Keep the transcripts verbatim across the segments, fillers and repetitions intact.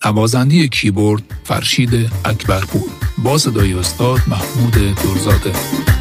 نوازنده کیبورد فرشید اکبرپور با صدای استاد محمود درزاده.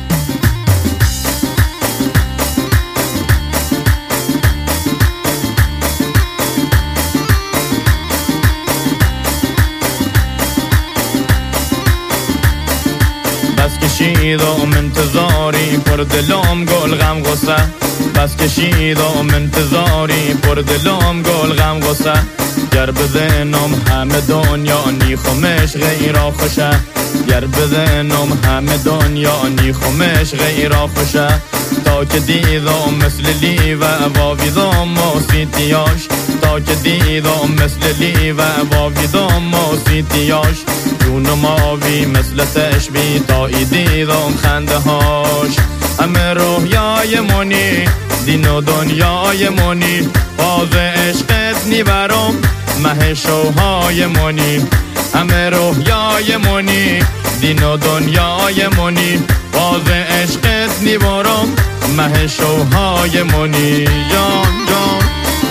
بس کشیدم انتظاری پر دلم گل غم غصه، بس کشیدم انتظاری پر دلم گل غم غصه، گر بزنم همه دنیا نیخمش غیر خوشه، گر بزنم همه دنیا نیخمش غیر خوشه، تا که دیدم مثل لیو واویدم موسیتیاش، تا که دیدم مثل لیو واویدم موسیتیاش، جونم آوی مثل تشبی تا ای دیدم خنده هاش، همه رویای منی دین و دنیای منی، باز عشقت نیبرم مه شوهای منی، همه رویای منی دین و دنیای منی، باز عشقت نیبرم مه شوهای منی. جان جان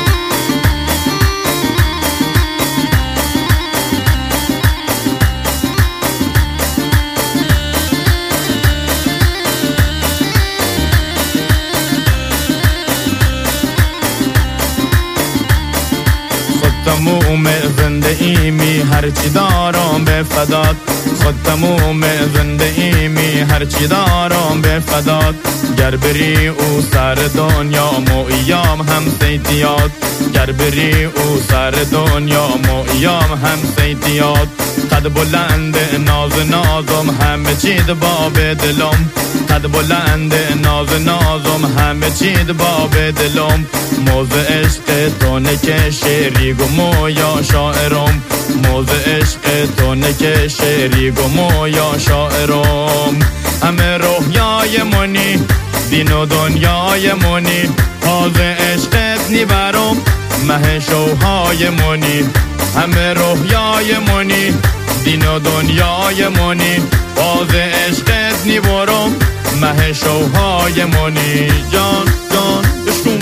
تموم زنده ایمی هرچی دارم به فدات، خود تموم زنده ایمی هرچی دارم به فدات، گر بری او سر دنیا مویام هم سیتیات، گر بری او سر دنیا مویام هم سیتیات، قد بلند ناز نازم همه چید باب دلم، قد بلند ناز نازم همه چید باب دلم، موز عشق تو نکه شیری گمو یا شاعرم، موز عشق تو نکه شیری گمو یا شاعرم، همه رویای منی دین و دنیای منی، باز عشقت نیبرم مه شوهای منی، همه رویای منی دین و دنیای منی، باز عشقت نیبرم مه شوهای منی. جان جان بشکن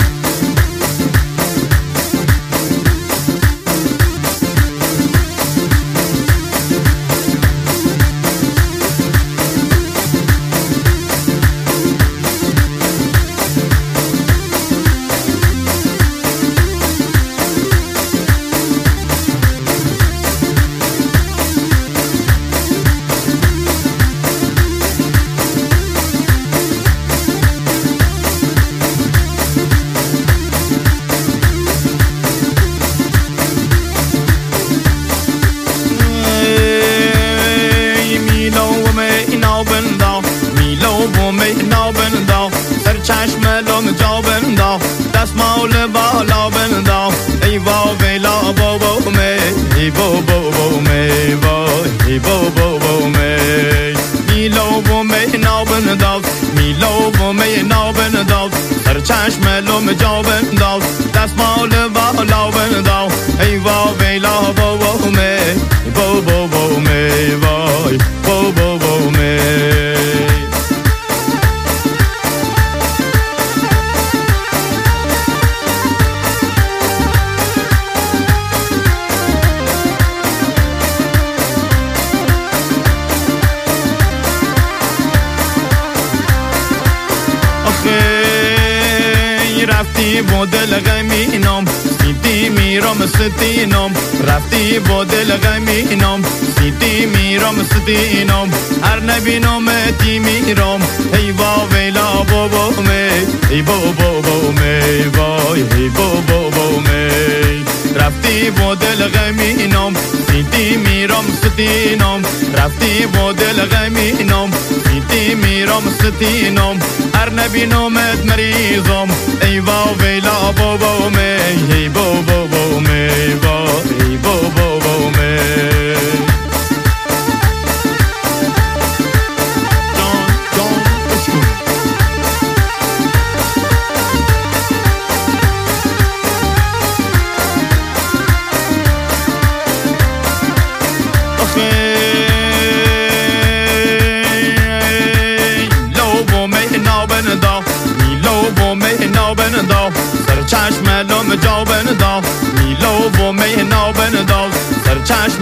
چشم لام جا بنداخ دست مال بالا بنداخ، ای وا ویلا بو بو می ای بو بو بو می وای ای بو بو بو می میلو بو می ناو بنداخ میلو بو می ناو بنداخ، سر چشم لام جا بنداخ دست مال بالا بنداخ، ای وا ویلا بو بو می بو بو بو می وای بو بو بو می. رفتی با دل غمینم سیتی میرم ستینم، رفتی با دل غمینم سیتی میرم ستینم، هر نبینم تی میرم ای وا ویلا بو بو می ای بو بو بو می وای ای بو بو بو می، رفتی با دل غمینم سیتی میرم ستینم، رفتی با دل غمینم سیتی میرم ستینم، هر نبینمت مریضم ای وا ویلا بو بو می ای بو بو بو می وای ای بو بو بو می. چشم لام جا بنداخ میلو و می نو بنداخ، سر چشم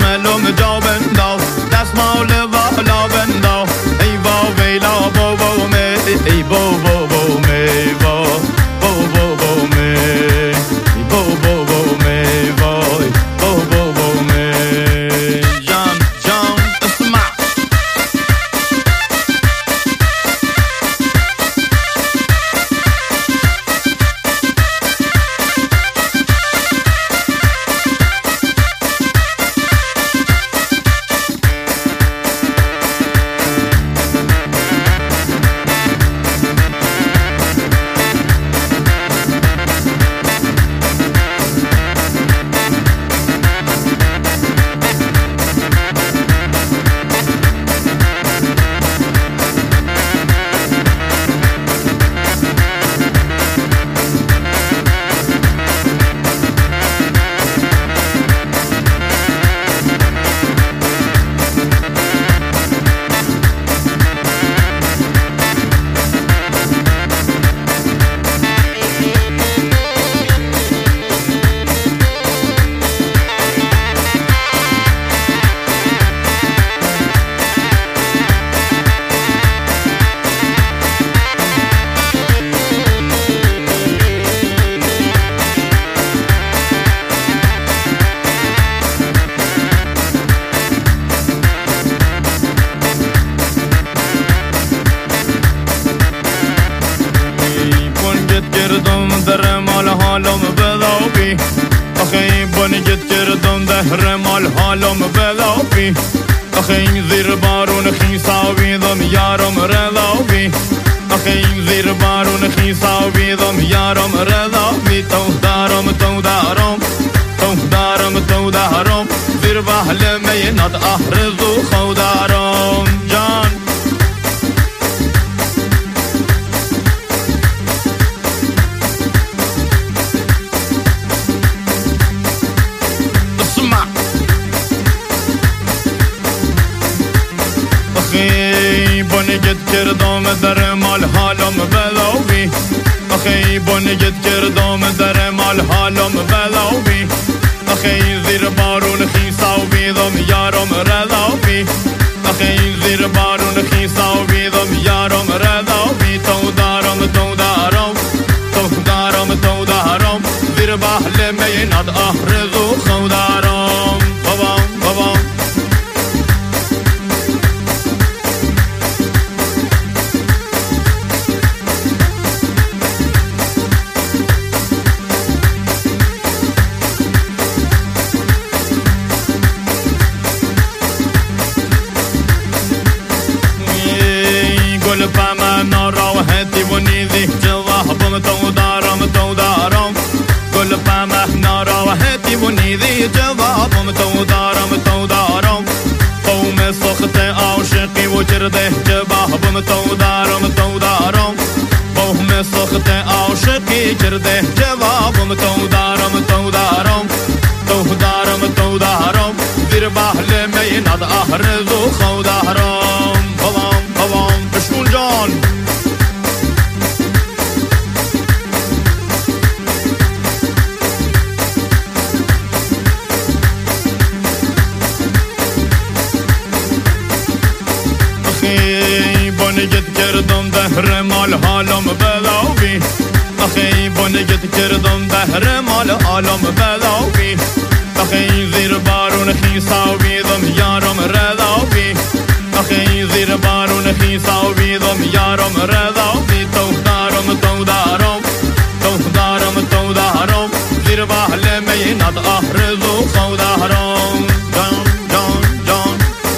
أخي بنجد كردم دهر مال حالم بلاوی أخي زیر بارون خیسا بیدم یارم رلاوی أخي زیر بارون خیسا بیدم یارم رلاوی تو دارم تو دارم تو دارم تو دارم زیر بحل مینات احرز و خودارم جان أخي بنجد كردام در مال حالم بلاوی أخي بنجد كردام در مال حالم بلاوی أخي زیر بارون خیسا و بیدم یارم رلاوی أخي زیر بارون خیسا و بیدم یارم رلاوی تو دارم تو دارم تو دارم تو دارم زیر بحل مینات احرز و خودارم بابام بابام گل پام ناراحتی و نیزی جوابم تو دارم تو دارم گل پام ناراحتی و نیزی جوابم تو دارم تو دارم قوم سخت عاشقی و جرده جوابم تو دارم تو دارم قوم سخت عاشقی جرده جوابم تو دارم تو دارم تو دارم تو دارم زیر بحل مینات احرز و خودارم بابام بابام بشون جان أخي بنجد كردم دهر مال حالم بلاوی أخي بنجد كردم دهر مال حالم بلاوی أخي زیر بارون خیسا و بیدم یارم رلاوی أخي زیر بارون خیسا و بیدم یارم رلاوی تو دارم تو دارم تو دارم تو دارم زیر بحل مینات احرز و خودارم جان جان جان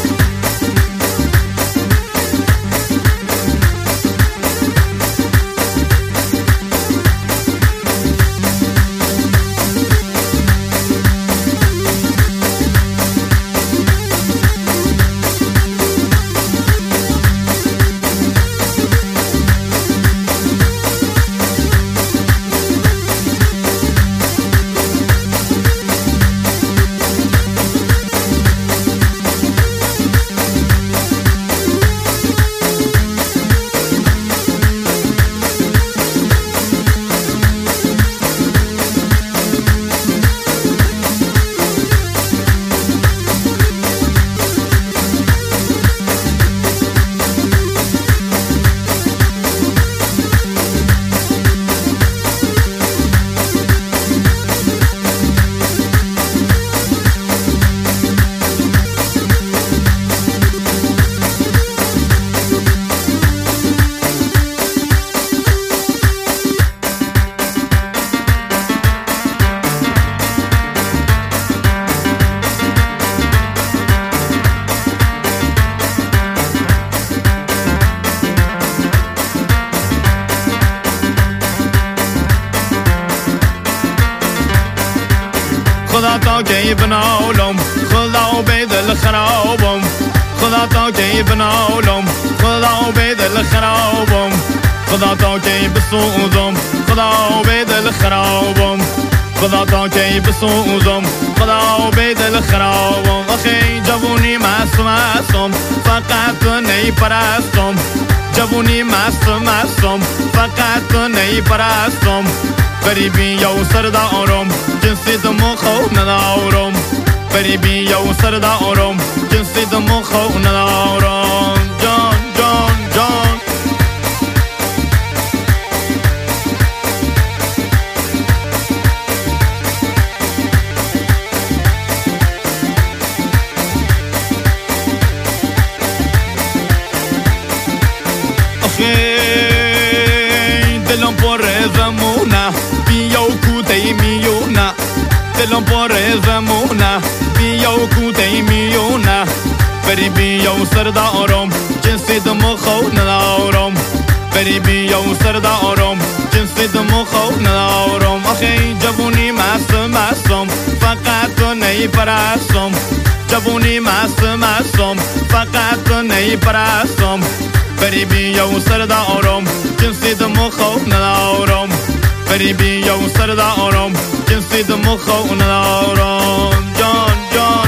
خدا تا که بنالم خدا به دل خرابم خدا تا که بنالم خدا به دل خرابم خدا تا که بسوزم خدا به دل خرابم خدا تا که بسوزم خدا به دل خرابم أخي جوونی مست مستم فقط نی پرستم جوونی مست مستم فقط نی پرستم غریبی یو سردارم جنسی دمو خو ندارم غریبی یو سردارم جنسی دمو خو ندارم جان جان جان أخي دلم پر زمونه بیو کوته میونه دلم پر زمونه بیا و کوته میونه بری بیا و سردارم جنسی دم خو ندارم بری بیا و سردارم جنسی دم خو ندارم آخه جوونی مست مستم فقط تو نیپرستم جوونی مست مستم فقط تو نیپرستم بری بیا و سردارم جنسی دم خو ندارم بری بیا و سردارم جنسی دم خو ندارم جان جان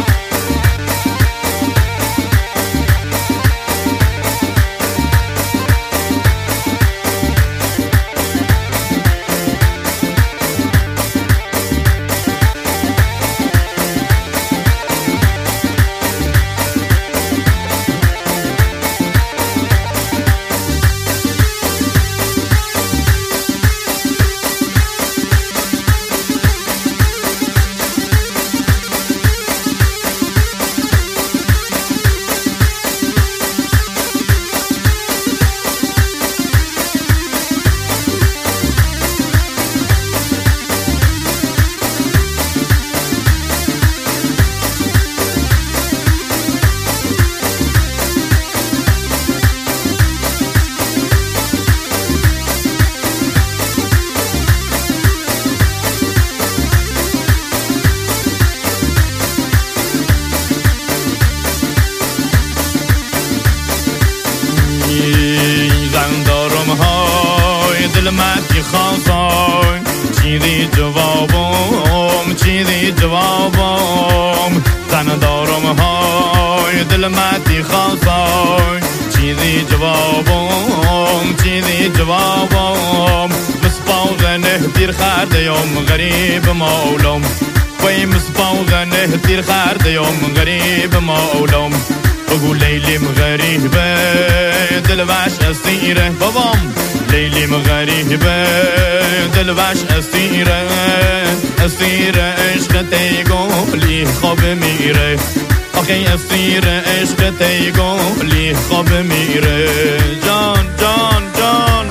خواستای چیزی جوابم چیزی جوابم زن دارم های دل مدی خواستای چیزی جوابم چیزی جوابم مسپاغنه دیر خردیم غریب مولم وی مسپاغنه دیر خردیم غریب مولم بگو لیلیم غریبه دل وش اسیره بابام لیلیم غریبه دل وش اسیره اسیره عشق تیگولی خواب میره آخه اسیره عشق تیگولی خواب میره جان جان جان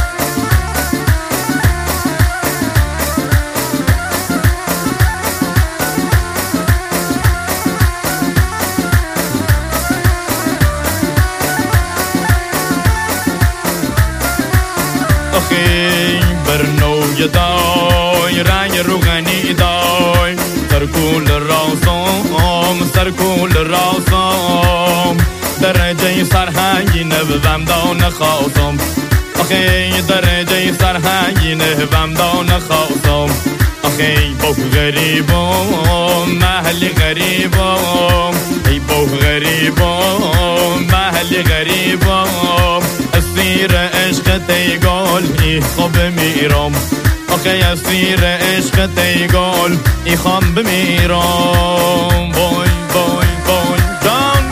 برنو دای رنگ روغنی دای سرکول راسم سرکول راسم درجه سرهنگی نبوم دان خواستم آخه درجه سرهنگی نبوم دان خواستم آخه بو غریبم محل غریبم ای بو غریبم محل غریبم اسیر عشق تیگال ای خواب میرم آخه اسیر عشق تیگال ای خواب میرم بای بای بای جان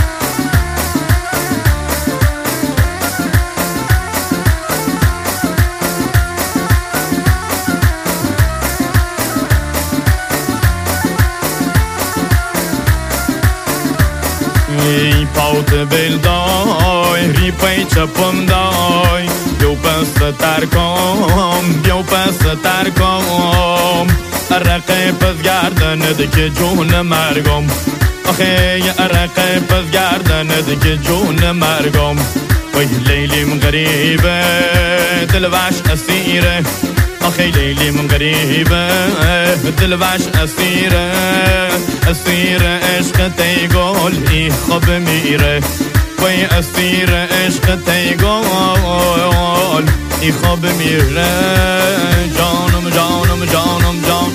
ای پاوت بل دای ری پای چپم دای بیو پس ترکم بیو پس ترکم ارقه پس گردند که جون مرگم آخه ارقه پس گردند که جون مرگم وی لیلیم غریبه دل وش اسیره آخه لیلیم غریبه دل وش اسیره اسیر عشق تیگل ای خواب میره وی اسیر عشق تیگل ای خواب میره جانم جانم جانم جان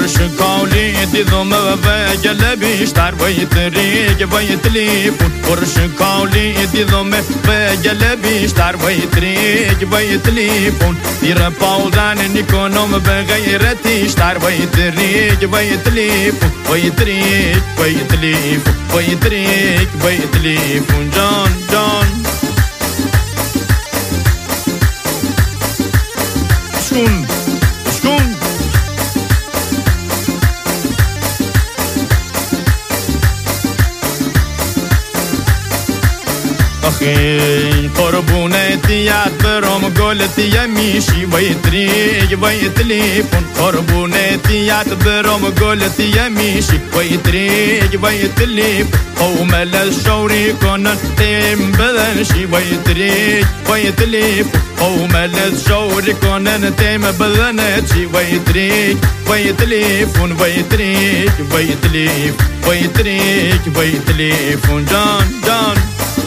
پرشکالی دیدم و گله بیشتر باید ریگ باید تلیفون پرشکالی دیدم و گله بیشتر باید ریگ باید تلیفون دیر پاودن نکنم به غیرتیشتر باید ریگ باید تلیفون باید ریگ باید تلیفون باید ریگ باید تلیفون جان جان شون شون آخی قربونتیت برام گلتیه میشی باید ریگ باید تلیفون قربونتیت برام گلتیه میشی باید ریگ باید تلیفون قومل شوری کنن تیم بدنشی باید ریگ باید تلیفون قومل شوری کنن تیم بدنشی باید ریگ باید تلیفون باید ریگ باید تلیفون باید ریگ باید تلیفون جان جان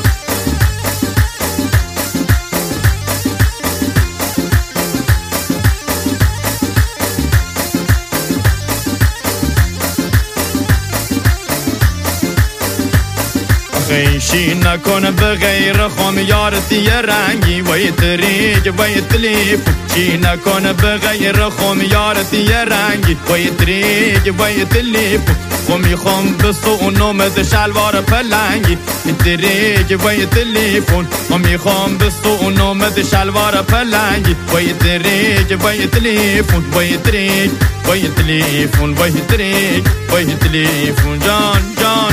خیشی نکن به غیر خمیارتی رنگی باید ریگ باید تلیفون چی نکن به غیر خمیارتی رنگی باید ریگ باید تلیفون خمی خم بستو اونومد شلوار پلنگی ریگ باید تلیفون خمی خم بستو اونومد شلوار پلنگی باید ریگ باید تلیفون باید ریگ باید تلیفون باید ریگ باید تلیفون جان جان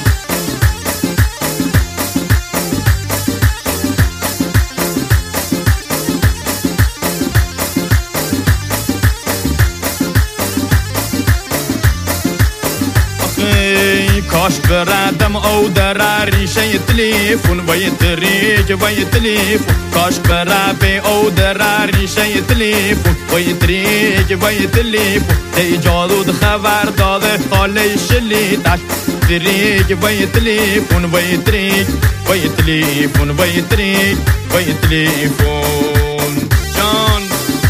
کاش بردم او در ریشه تلیفون باید ریگ باید تلیفون کاش برد او در ریشه تلیفون باید ریگ باید تلیفون ای جادو خبر داده حالی شلیدش ریگ باید تلیفون باید ریگ باید تلیفون باید ریگ باید تلیفون جان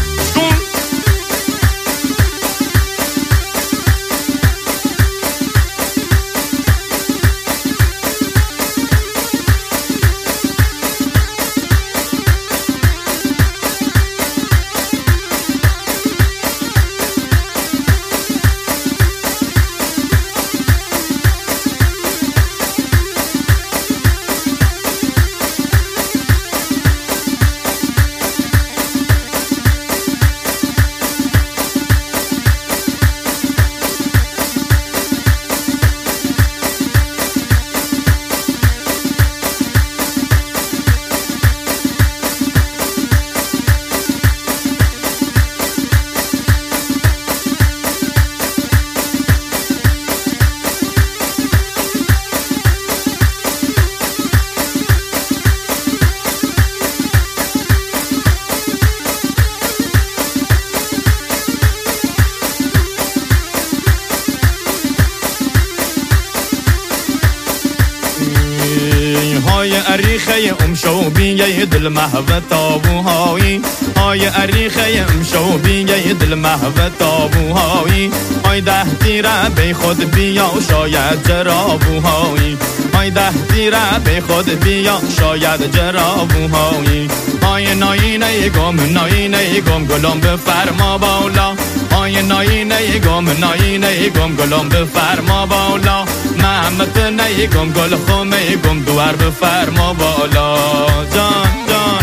های اریخه امشو بیه دل محو تابوهایی های اریخه امشو بیه دل محو تابوهایی های ده تیره بی خود بیا شاید جرابوهایی های ده تیره بی خود بیا شاید جرابوهایی های ناینه گم ناینه گم گلم بفرما بالا های ناینه گم ناینه گم گلم بفرما بالا محمد نی گم گل خمه گم دوار بفرما بالا جان جان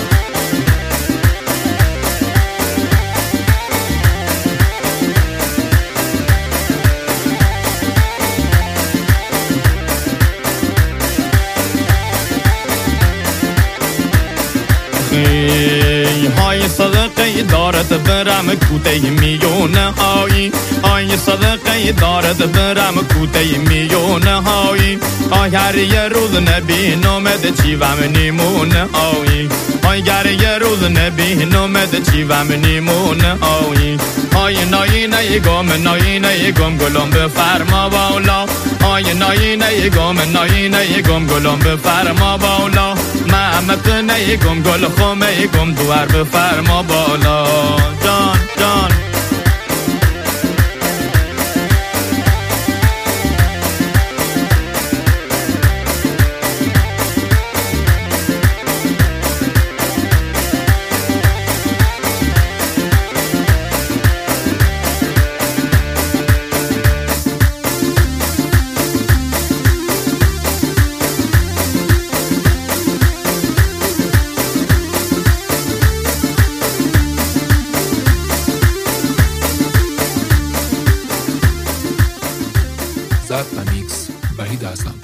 های صدقه دارد برم کوته میونه هایی های صدقه دارد برم کوته میونه هایی های هر یه روز نبی نومد چی و من نیمونه هایی های گر یه روز نبی نومد چی و من نیمونه هایی های ناینه گم ناینه گم گلم بفرما بالا های ناینه گم ناینه گم گلم بفرما بالا محمد نی گم گل خمه گم دوار بفرما بالا جان جان زد و میکس وحید حسن.